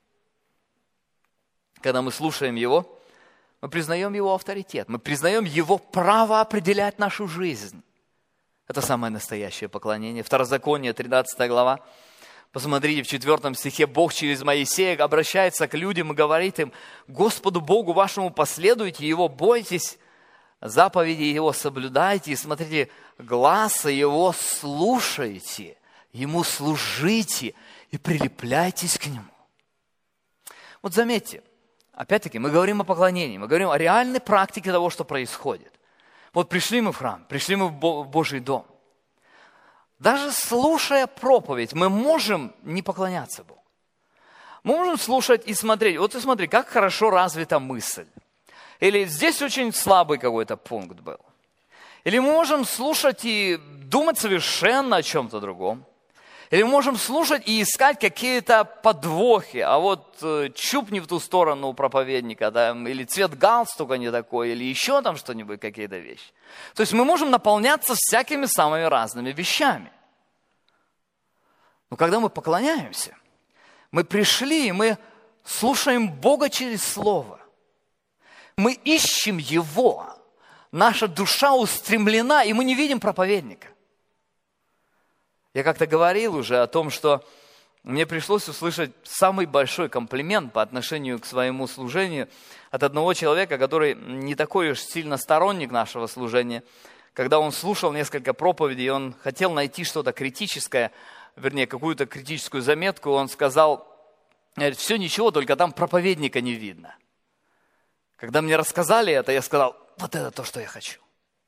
Когда мы слушаем Его, мы признаем Его авторитет, мы признаем Его право определять нашу жизнь. Это самое настоящее поклонение. Второзаконие, 13 глава. Посмотрите, в 4 стихе Бог через Моисея обращается к людям и говорит им: «Господу Богу вашему последуйте, Его бойтесь, заповеди Его соблюдайте, и смотрите, гласа Его слушайте, Ему служите и прилепляйтесь к Нему». Вот заметьте, опять-таки мы говорим о поклонении, мы говорим о реальной практике того, что происходит. Вот пришли мы в храм, пришли мы в Божий дом. Даже слушая проповедь, мы можем не поклоняться Богу. Мы можем слушать и смотреть. Вот ты смотри, как хорошо развита мысль. Или здесь очень слабый какой-то пункт был. Или мы можем слушать и думать совершенно о чем-то другом. Или мы можем слушать и искать какие-то подвохи. А вот чуб не в ту сторону у проповедника, да, или цвет галстука не такой, или еще там что-нибудь, какие-то вещи. То есть мы можем наполняться всякими самыми разными вещами. Но когда мы поклоняемся, мы пришли, и мы слушаем Бога через Слово. Мы ищем Его. Наша душа устремлена, и мы не видим проповедника. Я как-то говорил уже о том, что мне пришлось услышать самый большой комплимент по отношению к своему служению от одного человека, который не такой уж сильно сторонник нашего служения. Когда он слушал несколько проповедей, он хотел найти что-то критическое, вернее, какую-то критическую заметку, он сказал: все ничего, только там проповедника не видно. Когда мне рассказали это, я сказал: вот это то, что я хочу.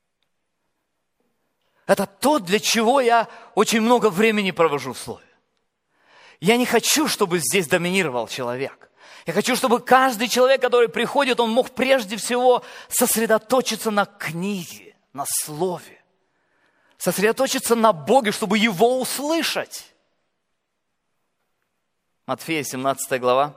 Это то, для чего я очень много времени провожу в Слове. Я не хочу, чтобы здесь доминировал человек. Я хочу, чтобы каждый человек, который приходит, он мог прежде всего сосредоточиться на книге, на Слове. Сосредоточиться на Боге, чтобы Его услышать. Матфея, 17 глава.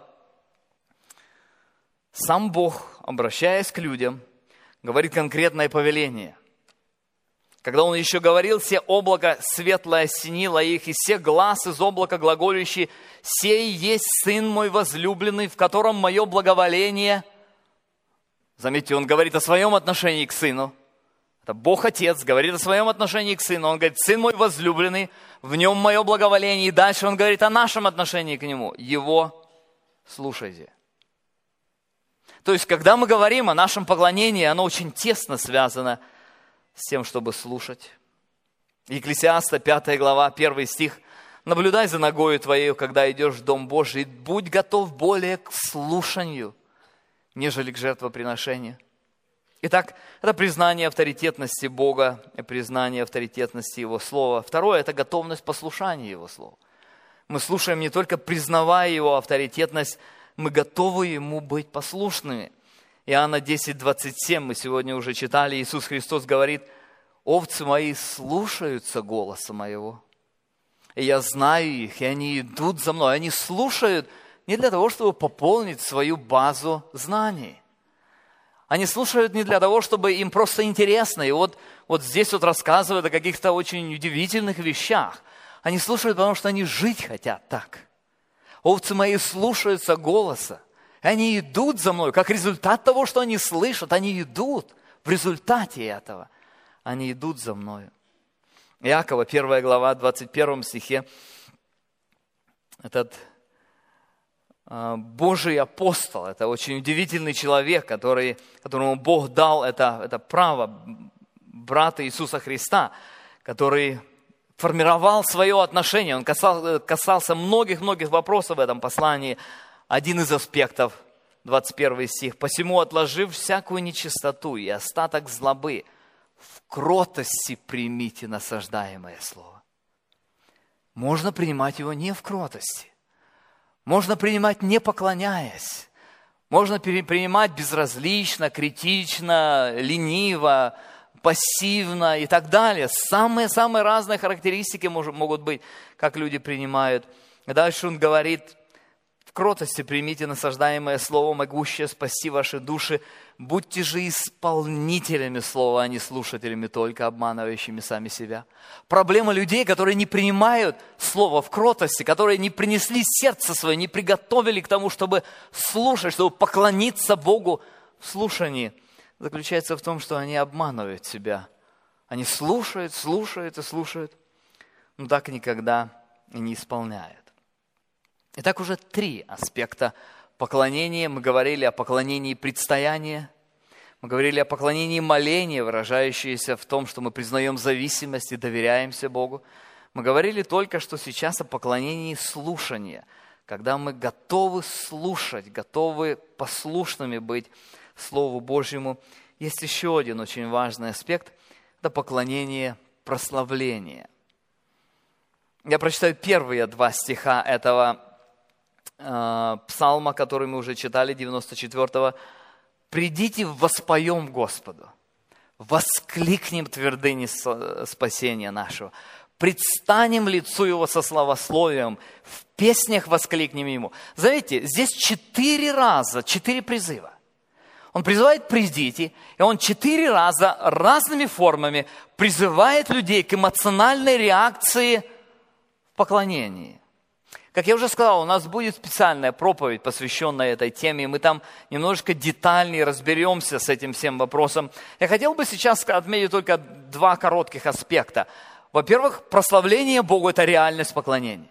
Сам Бог, обращаясь к людям, говорит конкретное повеление. Когда Он еще говорил: «Се облако светлое осенило их, и се глас из облака глаголющий: сей есть Сын мой возлюбленный, в котором мое благоволение». Заметьте, Он говорит о своем отношении к Сыну. Это Бог Отец говорит о своем отношении к Сыну. Он говорит: «Сын мой возлюбленный, в Нем мое благоволение». И дальше Он говорит о нашем отношении к Нему. Его слушайте. То есть, когда мы говорим о нашем поклонении, оно очень тесно связано с тем, чтобы слушать. Екклесиаста, 5 глава, 1 стих. «Наблюдай за ногою твоею, когда идешь в Дом Божий, будь готов более к слушанию, нежели к жертвоприношению». Итак, это признание авторитетности Бога, признание авторитетности Его Слова. Второе – это готовность послушания Его Слова. Мы слушаем не только признавая Его авторитетность, мы готовы Ему быть послушными. Иоанна 10:27 мы сегодня уже читали. Иисус Христос говорит: «Овцы мои слушаются голоса моего, и я знаю их, и они идут за мной». Они слушают не для того, чтобы пополнить свою базу знаний. Они слушают не для того, чтобы им просто интересно. И вот здесь вот рассказывают о каких-то очень удивительных вещах. Они слушают, потому что они жить хотят так. Овцы мои слушаются голоса. Они идут за мной. Как результат того, что они слышат, они идут. В результате этого они идут за мною. Иакова, 1 глава, 21 стихе. Этот Божий апостол, это очень удивительный человек, которому Бог дал это право, брата Иисуса Христа, который формировал свое отношение. Он касался многих-многих вопросов в этом послании. Один из аспектов, 21 стих. «Посему, отложив всякую нечистоту и остаток злобы, в кротости примите насаждаемое слово». Можно принимать его не в кротости. Можно принимать не поклоняясь. Можно принимать безразлично, критично, лениво, пассивно и так далее. Самые разные характеристики могут быть, как люди принимают. И дальше он говорит: в кротости примите насаждаемое слово, могущее спасти ваши души. Будьте же исполнителями слова, а не слушателями только, обманывающими сами себя. Проблема людей, которые не принимают слово в кротости, которые не принесли сердце свое, не приготовили к тому, чтобы слушать, чтобы поклониться Богу в слушании, заключается в том, что они обманывают себя. Они слушают, но так никогда и не исполняют. Итак, уже 3 аспекта поклонения. Мы говорили о поклонении предстояния. Мы говорили о поклонении моления, выражающееся в том, что мы признаем зависимость и доверяемся Богу. Мы говорили только что сейчас о поклонении слушания, когда мы готовы слушать, готовы послушными быть Слову Божьему. Есть еще один очень важный аспект – это поклонение прославления. Я прочитаю первые 2 стиха этого псалма, который мы уже читали, 94-го. «Придите, воспоем Господу, воскликнем твердыни спасения нашего, предстанем лицу Его со славословием, в песнях воскликнем Ему». Заметьте, здесь 4 раза, 4 призыва. Он призывает «придите», и он 4 раза разными формами призывает людей к эмоциональной реакции в поклонении. Как я уже сказал, у нас будет специальная проповедь, посвященная этой теме, и мы там немножечко детальнее разберемся с этим всем вопросом. Я хотел бы сейчас отметить только 2 коротких аспекта. Во-первых, прославление Богу – это реальность поклонения.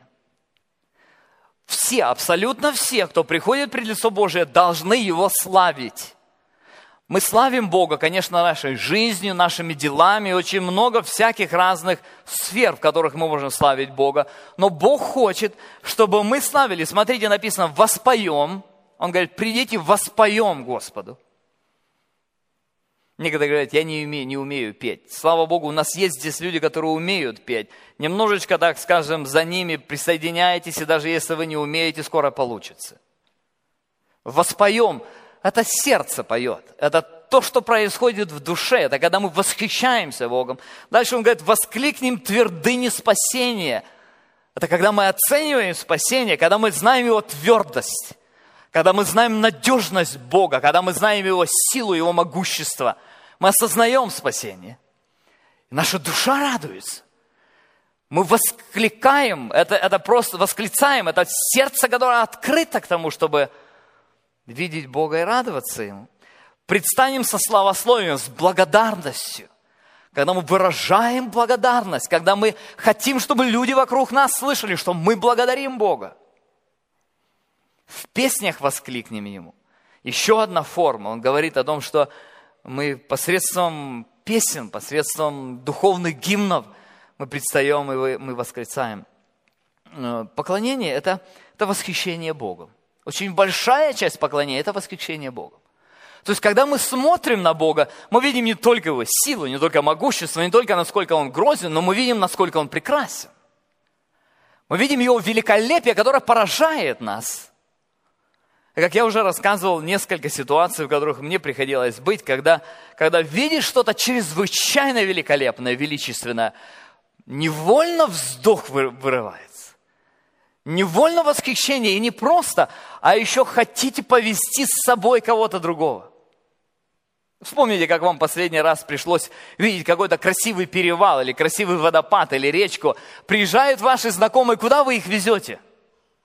Все, абсолютно все, кто приходит пред лицо Божие, должны Его славить. Мы славим Бога, конечно, нашей жизнью, нашими делами, очень много всяких разных сфер, в которых мы можем славить Бога. Но Бог хочет, чтобы мы славили. Смотрите, написано «воспоем». Он говорит: «Придите, воспоем Господу». Некоторые говорят: «Я не умею петь». Слава Богу, у нас есть здесь люди, которые умеют петь. Немножечко, так скажем, за ними присоединяйтесь, и даже если вы не умеете, скоро получится. «Воспоем». Это сердце поет. Это то, что происходит в душе. Это когда мы восхищаемся Богом. Дальше он говорит: воскликнем твердыни спасения. Это когда мы оцениваем спасение, когда мы знаем Его твердость, когда мы знаем надежность Бога, когда мы знаем Его силу, Его могущество. Мы осознаем спасение. И наша душа радуется. Мы воскликаем, это просто восклицаем. Это сердце, которое открыто к тому, чтобы видеть Бога и радоваться Ему. Предстанем со славословием, с благодарностью. Когда мы выражаем благодарность, когда мы хотим, чтобы люди вокруг нас слышали, что мы благодарим Бога. В песнях воскликнем Ему. Еще одна форма. Он говорит о том, что мы посредством песен, посредством духовных гимнов мы предстаем и мы восклицаем. Поклонение – это восхищение Богом. Очень большая часть поклонения – это восхищение Богом. То есть, когда мы смотрим на Бога, мы видим не только Его силу, не только могущество, не только насколько Он грозен, но мы видим, насколько Он прекрасен. Мы видим Его великолепие, которое поражает нас. И как я уже рассказывал, несколько ситуаций, в которых мне приходилось быть, когда видишь что-то чрезвычайно великолепное, величественное, невольно вздох вырывается. Невольно восхищение, и не просто, а еще хотите повести с собой кого-то другого. Вспомните, как вам последний раз пришлось видеть какой-то красивый перевал, или красивый водопад, или речку. Приезжают ваши знакомые, куда вы их везете?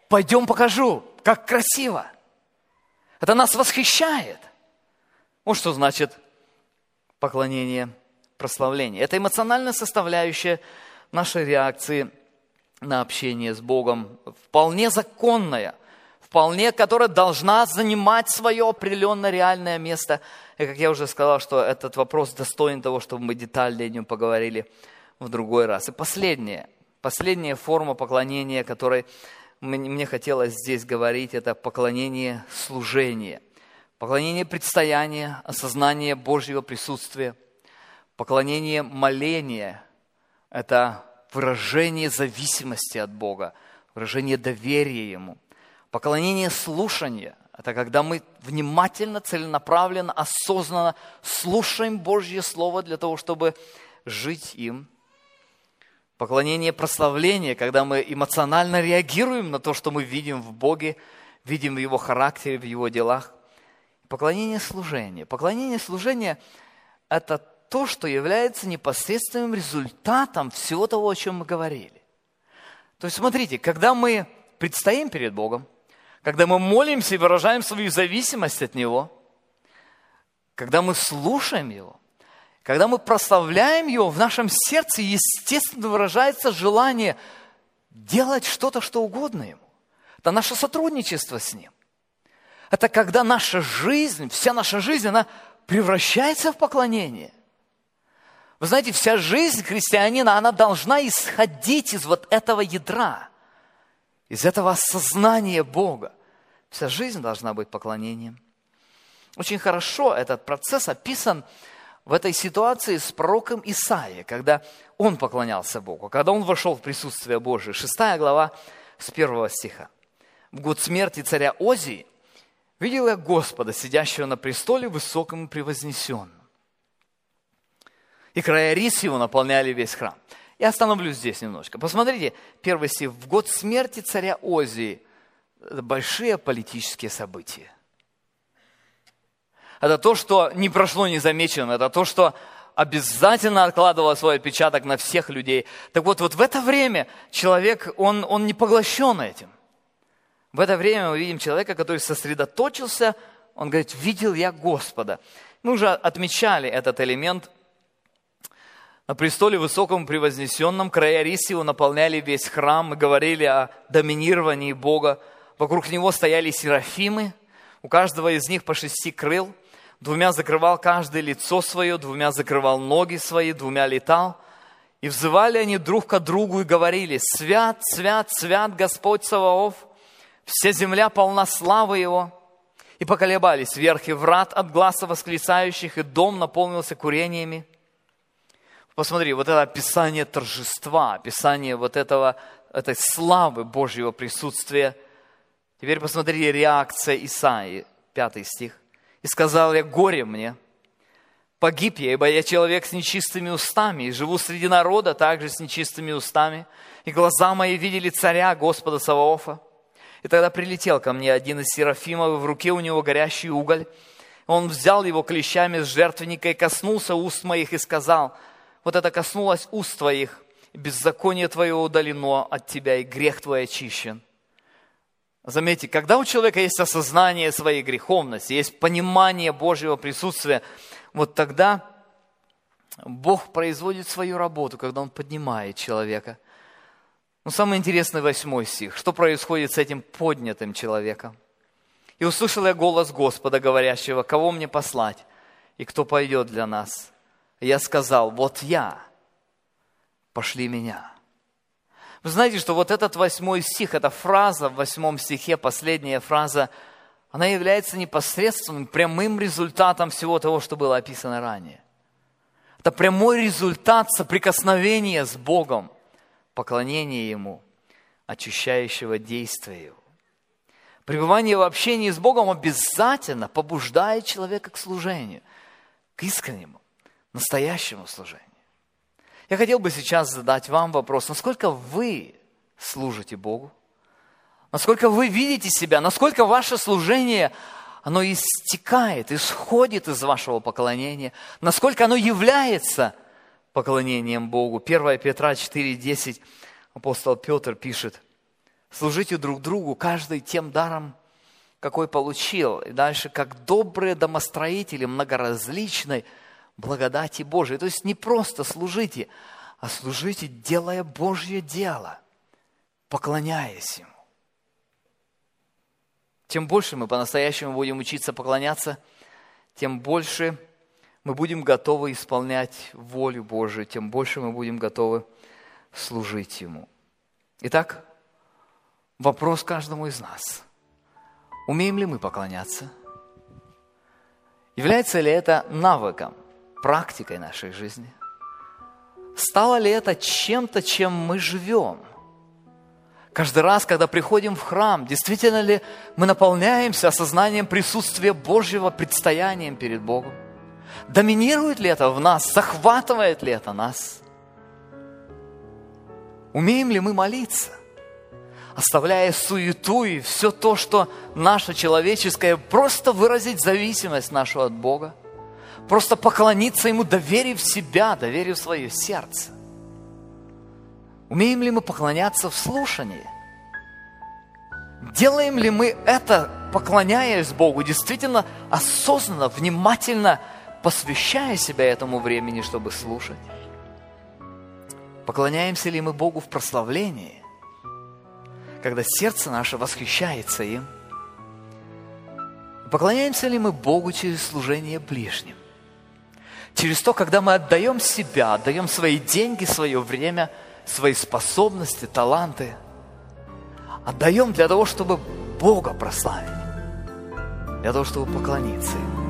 пойдем покажу, как красиво. Это нас восхищает. Вот что значит поклонение, прославление. Это эмоциональная составляющая нашей реакции на общение с Богом. Вполне законная, которая должна занимать свое определенное реальное место. И как я уже сказал, что этот вопрос достоин того, чтобы мы детально о нем поговорили в другой раз. И последняя форма поклонения, которой мне хотелось здесь говорить, это поклонение служения. Поклонение предстояния, осознание Божьего присутствия. Поклонение моления – это выражение зависимости от Бога, выражение доверия Ему. Поклонение слушания – это когда мы внимательно, целенаправленно, осознанно слушаем Божье Слово для того, чтобы жить им. Поклонение прославления, когда мы эмоционально реагируем на то, что мы видим в Боге, видим в Его характере, в Его делах. Поклонение служения. Поклонение служения – это то, что является непосредственным результатом всего того, о чем мы говорили. То есть, смотрите, когда мы предстоим перед Богом, когда мы молимся и выражаем свою зависимость от Него, когда мы слушаем Его, когда мы прославляем Его, в нашем сердце, естественно, выражается желание делать что-то, что угодно Ему. Это наше сотрудничество с Ним. Это когда наша жизнь, вся наша жизнь, она превращается в поклонение. Вы знаете, вся жизнь христианина, она должна исходить из вот этого ядра, из этого осознания Бога. Вся жизнь должна быть поклонением. Очень хорошо этот процесс описан в этой ситуации с пророком Исаией, когда он поклонялся Богу, когда он вошел в присутствие Божие. 6 глава с 1 стиха. В год смерти царя Озии видел я Господа, сидящего на престоле высоком и превознесенном. И края рис его наполняли весь храм. Я остановлюсь здесь немножко. Посмотрите, 1 стих. В год смерти царя Озии. Это большие политические события. Это то, что не прошло незамеченным. Это то, что обязательно откладывало свой отпечаток на всех людей. Так вот в это время человек, он не поглощен этим. В это время мы видим человека, который сосредоточился, он говорит, видел я Господа. Мы уже отмечали этот элемент. На престоле высоком превознесенном края рис его наполняли весь храм. Мы говорили о доминировании Бога. Вокруг него стояли серафимы. У каждого из них по 6 крыл. 2 закрывал каждое лицо свое, 2 закрывал ноги свои, 2 летал. И взывали они друг к другу и говорили, «Свят, свят, свят Господь Саваоф, вся земля полна славы Его». И поколебались верхи врат от гласа восклицающих, и дом наполнился курениями. Посмотри, вот это описание торжества, описание вот этой славы Божьего присутствия. Теперь посмотри реакция Исаии, 5 стих. «И сказал я, горе мне, погиб я, ибо я человек с нечистыми устами, и живу среди народа также с нечистыми устами, и глаза мои видели царя Господа Саваофа. И тогда прилетел ко мне один из серафимов, и в руке у него горящий уголь. Он взял его клещами с жертвенника и коснулся уст моих и сказал, вот это коснулось уст твоих, и беззаконие твое удалено от тебя, и грех твой очищен». Заметьте, когда у человека есть осознание своей греховности, есть понимание Божьего присутствия, вот тогда Бог производит свою работу, когда Он поднимает человека. Но самое интересное 8 стих. Что происходит с этим поднятым человеком? «И услышал я голос Господа, говорящего, кого мне послать, и кто пойдет для нас? И я сказал, вот я, пошли меня». Вы знаете, что вот этот 8 стих, эта фраза в 8 стихе, последняя фраза, она является непосредственным, прямым результатом всего того, что было описано ранее. Это прямой результат соприкосновения с Богом, поклонения Ему, очищающего действия Его. Пребывание в общении с Богом обязательно побуждает человека к служению, к искреннему, настоящему служению. Я хотел бы сейчас задать вам вопрос, насколько вы служите Богу? Насколько вы видите себя? Насколько ваше служение, оно истекает, исходит из вашего поклонения? Насколько оно является поклонением Богу? 1 Петра 4:10 апостол Петр пишет, Служите друг другу, каждый тем даром, какой получил. И дальше, как добрые домостроители многоразличной благодати Божией. То есть не просто служите, а служите, делая Божье дело, поклоняясь Ему. Чем больше мы по-настоящему будем учиться поклоняться, тем больше мы будем готовы исполнять волю Божию, тем больше мы будем готовы служить Ему. Итак, вопрос каждому из нас. Умеем ли мы поклоняться? Является ли это навыком, практикой нашей жизни? Стало ли это чем-то, чем мы живем? Каждый раз, когда приходим в храм, действительно ли мы наполняемся осознанием присутствия Божьего, предстоянием перед Богом? Доминирует ли это в нас? Захватывает ли это нас? Умеем ли мы молиться? Оставляя суету и все то, что наше человеческое, просто выразить зависимость нашу от Бога, просто поклониться Ему, доверив себя, доверив свое сердце. Умеем ли мы поклоняться в слушании? Делаем ли мы это, поклоняясь Богу, действительно осознанно, внимательно посвящая себя этому времени, чтобы слушать? Поклоняемся ли мы Богу в прославлении, когда сердце наше восхищается им? Поклоняемся ли мы Богу через служение ближним? Через то, когда мы отдаем себя, отдаем свои деньги, свое время, свои способности, таланты. Отдаем для того, чтобы Бога прославить, для того, чтобы поклониться Ему.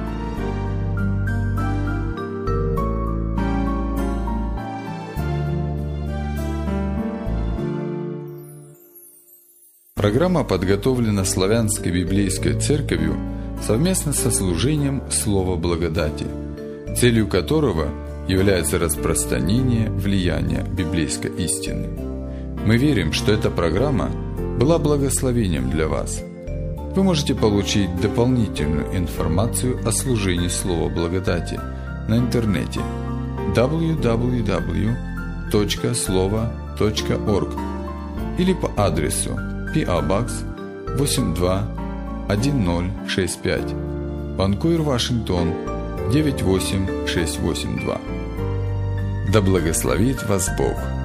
Программа подготовлена Славянской библейской церковью совместно со служением Слова Благодати, целью которого является распространение влияния библейской истины. Мы верим, что эта программа была благословением для вас. Вы можете получить дополнительную информацию о служении Слова Благодати на интернете www.slovo.org или по адресу P.A. Box 821065, Ванкувер, Вашингтон 98682. Да благословит вас Бог!